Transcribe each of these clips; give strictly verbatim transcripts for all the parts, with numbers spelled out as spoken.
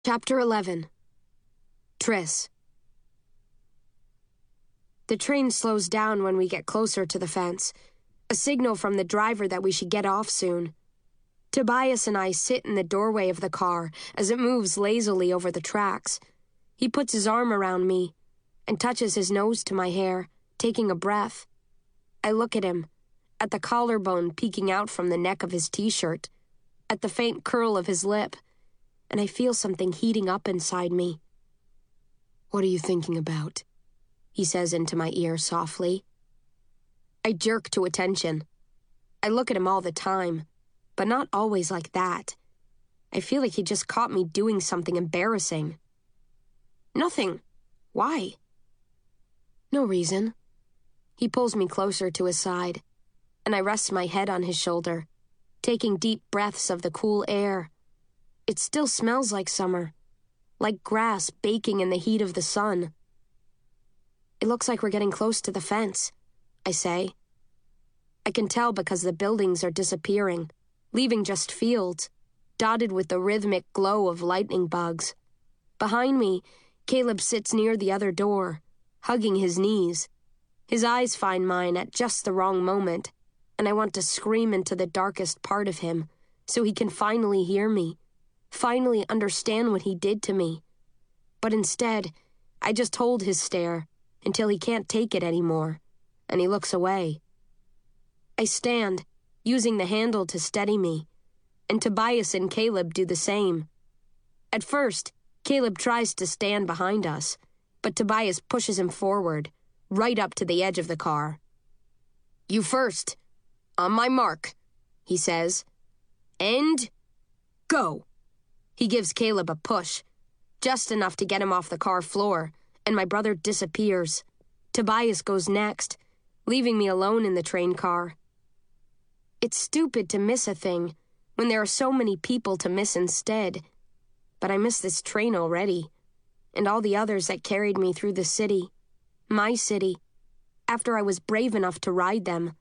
Chapter eleven. Triss. The train slows down when we get closer to the fence, a signal from the driver that we should get off soon. Tobias and I sit in the doorway of the car as it moves lazily over the tracks. He puts his arm around me and touches his nose to my hair, taking a breath. I look at him, at the collarbone peeking out from the neck of his t-shirt, at the faint curl of his lip, and I feel something heating up inside me. "What are you thinking about?" he says into my ear softly. I jerk to attention. I look at him all the time, but not always like that. I feel like he just caught me doing something embarrassing. "Nothing. Why?" "No reason." He pulls me closer to his side, and I rest my head on his shoulder, taking deep breaths of the cool air. It still smells like summer, like grass baking in the heat of the sun. "It looks like we're getting close to the fence," I say. I can tell because the buildings are disappearing, leaving just fields, dotted with the rhythmic glow of lightning bugs. Behind me, Caleb sits near the other door, hugging his knees. His eyes find mine at just the wrong moment, and I want to scream into the darkest part of him so he can finally hear me, finally understand what he did to me. But instead, I just hold his stare until he can't take it anymore, and he looks away. I stand, using the handle to steady me, and Tobias and Caleb do the same. At first, Caleb tries to stand behind us, but Tobias pushes him forward, right up to the edge of the car. "You first. On my mark," he says. "And go." He gives Caleb a push, just enough to get him off the car floor, and my brother disappears. Tobias goes next, leaving me alone in the train car. It's stupid to miss a thing when there are so many people to miss instead, but I miss this train already, and all the others that carried me through the city, my city, after I was brave enough to ride them.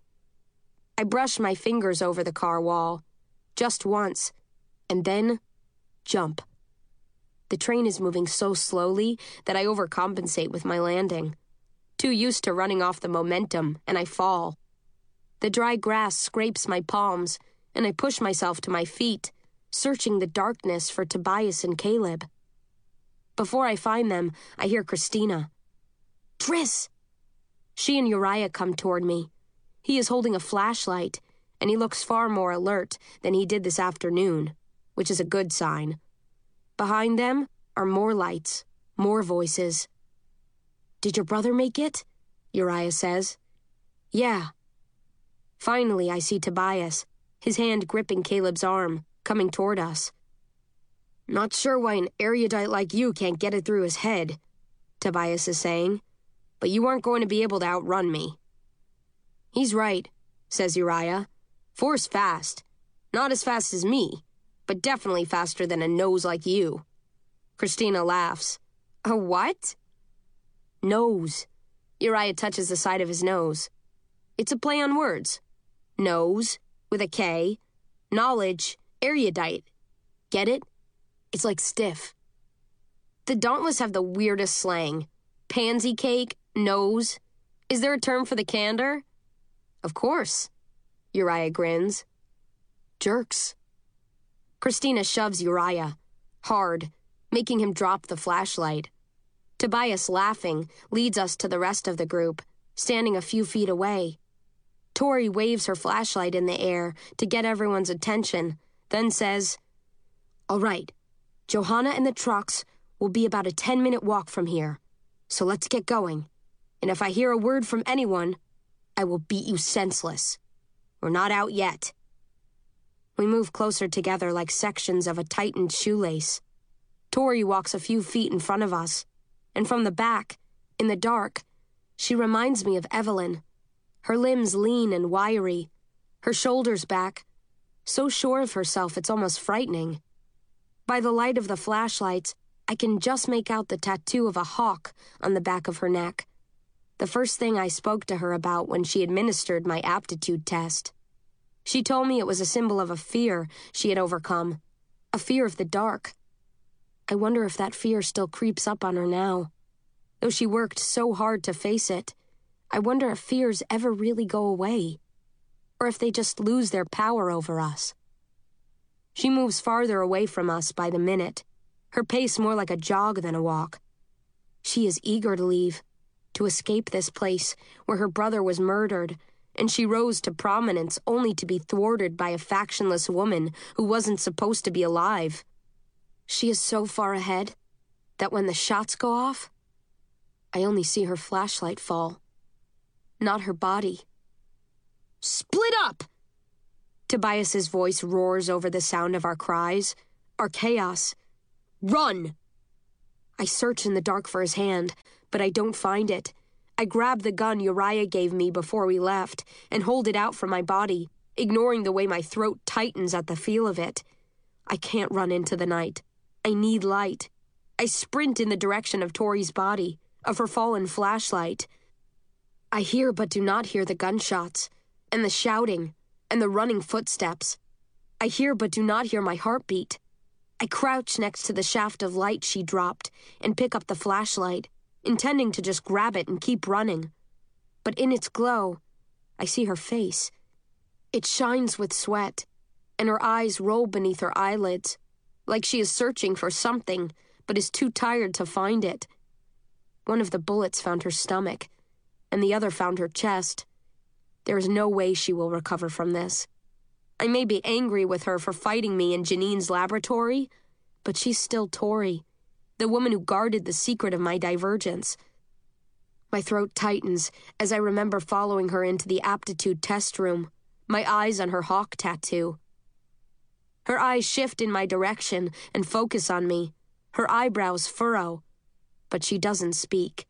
I brush my fingers over the car wall, just once, and then jump. The train is moving so slowly that I overcompensate with my landing. Too used to running off the momentum, and I fall. The dry grass scrapes my palms, and I push myself to my feet, searching the darkness for Tobias and Caleb. Before I find them, I hear Christina. "Triss!" She and Uriah come toward me. He is holding a flashlight, and he looks far more alert than he did this afternoon, which is a good sign. Behind them are more lights, more voices. "Did your brother make it?" Uriah says. "Yeah." Finally, I see Tobias, his hand gripping Caleb's arm, coming toward us. "Not sure why an erudite like you can't get it through his head," Tobias is saying, "but you aren't going to be able to outrun me." "He's right," says Uriah. "For's fast. Not as fast as me, but definitely faster than a nose like you." Christina laughs. "A what?" "Nose." Uriah touches the side of his nose. It's a play on words. Nose, with a K. Knowledge, erudite. Get it? It's like stiff. The Dauntless have the weirdest slang. Pansy cake, nose. Is there a term for the candor? "Of course." Uriah grins. "Jerks." Christina shoves Uriah, hard, making him drop the flashlight. Tobias, laughing, leads us to the rest of the group, standing a few feet away. Tori waves her flashlight in the air to get everyone's attention, then says, "All right, Johanna and the trucks will be about a ten-minute walk from here, so let's get going. And if I hear a word from anyone, I will beat you senseless. We're not out yet." We move closer together like sections of a tightened shoelace. Tori walks a few feet in front of us, and from the back, in the dark, she reminds me of Evelyn. Her limbs lean and wiry, her shoulders back, so sure of herself it's almost frightening. By the light of the flashlights, I can just make out the tattoo of a hawk on the back of her neck. The first thing I spoke to her about when she administered my aptitude test. She told me it was a symbol of a fear she had overcome, a fear of the dark. I wonder if that fear still creeps up on her now. Though she worked so hard to face it, I wonder if fears ever really go away, or if they just lose their power over us. She moves farther away from us by the minute, her pace more like a jog than a walk. She is eager to leave, to escape this place where her brother was murdered, and she rose to prominence only to be thwarted by a factionless woman who wasn't supposed to be alive. She is so far ahead that when the shots go off, I only see her flashlight fall, not her body. Split up! Tobias's voice roars over the sound of our cries, our chaos. Run! I search in the dark for his hand, but I don't find it. I grab the gun Uriah gave me before we left and hold it out from my body, ignoring the way my throat tightens at the feel of it. I can't run into the night. I need light. I sprint in the direction of Tori's body, of her fallen flashlight. I hear but do not hear the gunshots, and the shouting, and the running footsteps. I hear but do not hear my heartbeat. I crouch next to the shaft of light she dropped and pick up the flashlight, intending to just grab it and keep running. But in its glow, I see her face. It shines with sweat, and her eyes roll beneath her eyelids, like she is searching for something, but is too tired to find it. One of the bullets found her stomach, and the other found her chest. There is no way she will recover from this. I may be angry with her for fighting me in Janine's laboratory, but she's still Tori, the woman who guarded the secret of my divergence. My throat tightens as I remember following her into the aptitude test room, my eyes on her hawk tattoo. Her eyes shift in my direction and focus on me, her eyebrows furrow, but she doesn't speak.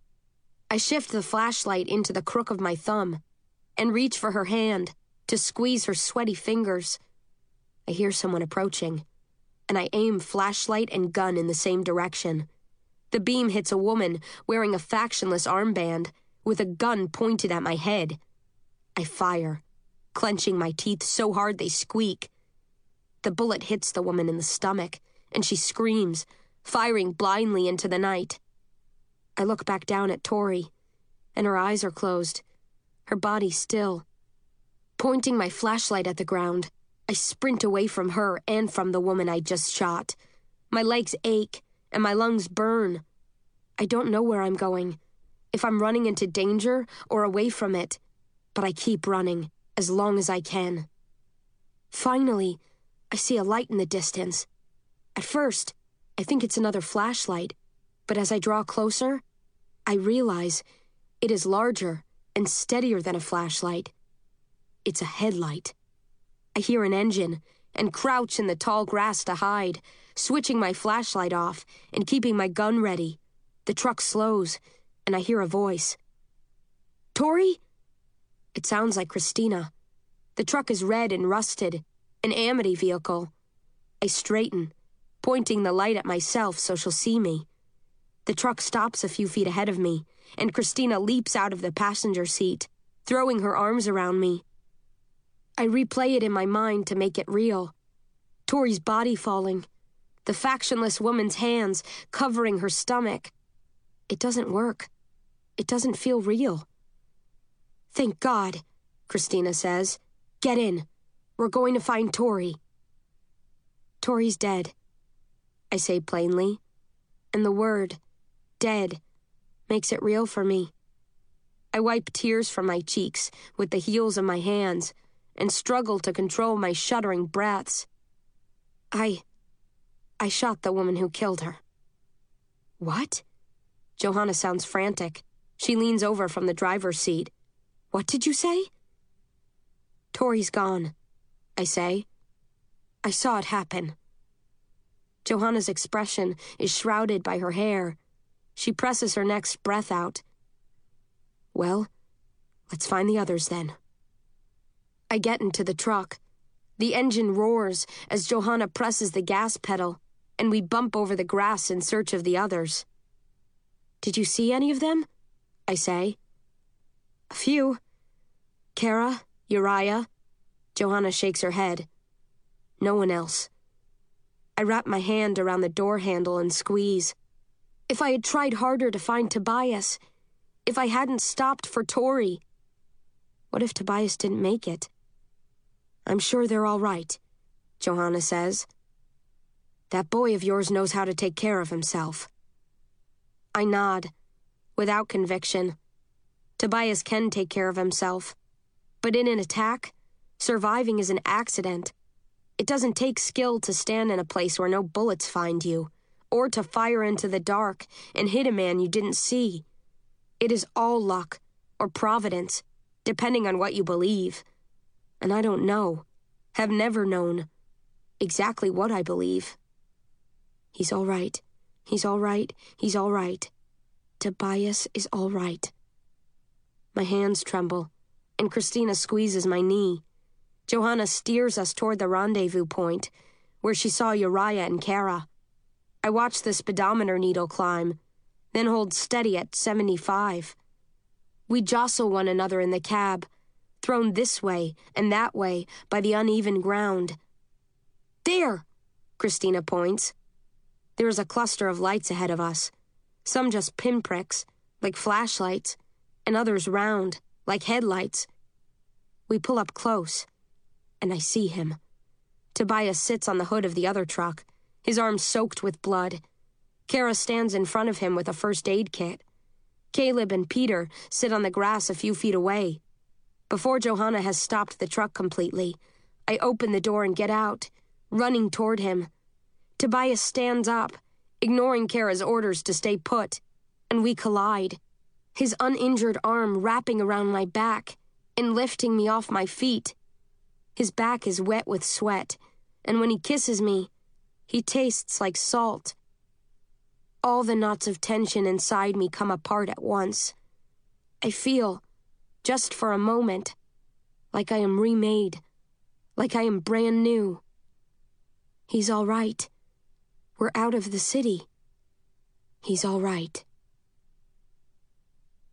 I shift the flashlight into the crook of my thumb and reach for her hand to squeeze her sweaty fingers. I hear someone approaching, and I aim flashlight and gun in the same direction. The beam hits a woman wearing a factionless armband with a gun pointed at my head. I fire, clenching my teeth so hard they squeak. The bullet hits the woman in the stomach, and she screams, firing blindly into the night. I look back down at Tori, and her eyes are closed, her body still. Pointing my flashlight at the ground, I sprint away from her and from the woman I just shot. My legs ache, and my lungs burn. I don't know where I'm going, if I'm running into danger or away from it, but I keep running as long as I can. Finally, I see a light in the distance. At first, I think it's another flashlight, but as I draw closer, I realize it is larger and steadier than a flashlight. It's a headlight. I hear an engine and crouch in the tall grass to hide, switching my flashlight off and keeping my gun ready. The truck slows, and I hear a voice. Tori? It sounds like Christina. The truck is red and rusted, an Amity vehicle. I straighten, pointing the light at myself so she'll see me. The truck stops a few feet ahead of me, and Christina leaps out of the passenger seat, throwing her arms around me. I replay it in my mind to make it real. Tori's body falling, the factionless woman's hands covering her stomach. It doesn't work. It doesn't feel real. Thank God, Christina says. Get in. We're going to find Tori. Tori's dead, I say plainly, and the word, dead, makes it real for me. I wipe tears from my cheeks with the heels of my hands and struggle to control my shuddering breaths. I... I shot the woman who killed her. What? Johanna sounds frantic. She leans over from the driver's seat. What did you say? Tori's gone, I say. I saw it happen. Johanna's expression is shrouded by her hair. She presses her next breath out. Well, let's find the others then. I get into the truck. The engine roars as Johanna presses the gas pedal, and we bump over the grass in search of the others. Did you see any of them? I say. A few. Kara, Uriah. Johanna shakes her head. No one else. I wrap my hand around the door handle and squeeze. If I had tried harder to find Tobias, if I hadn't stopped for Tori. What if Tobias didn't make it? I'm sure they're all right, Johanna says. That boy of yours knows how to take care of himself. I nod, without conviction. Tobias can take care of himself. But in an attack, surviving is an accident. It doesn't take skill to stand in a place where no bullets find you, or to fire into the dark and hit a man you didn't see. It is all luck, or providence, depending on what you believe. And I don't know, have never known, exactly what I believe. He's all right. He's all right. He's all right. Tobias is all right. My hands tremble, and Christina squeezes my knee. Johanna steers us toward the rendezvous point, where she saw Uriah and Kara. I watch the speedometer needle climb, then hold steady at seventy-five. We jostle one another in the cab, thrown this way and that way by the uneven ground. There! Christina points. There is a cluster of lights ahead of us, some just pinpricks, like flashlights, and others round, like headlights. We pull up close, and I see him. Tobias sits on the hood of the other truck, his arms soaked with blood. Kara stands in front of him with a first aid kit. Caleb and Peter sit on the grass a few feet away. Before Johanna has stopped the truck completely, I open the door and get out, running toward him. Tobias stands up, ignoring Kara's orders to stay put, and we collide, his uninjured arm wrapping around my back and lifting me off my feet. His back is wet with sweat, and when he kisses me, he tastes like salt. All the knots of tension inside me come apart at once. I feel, just for a moment, like I am remade, like I am brand new. He's all right. We're out of the city. He's all right.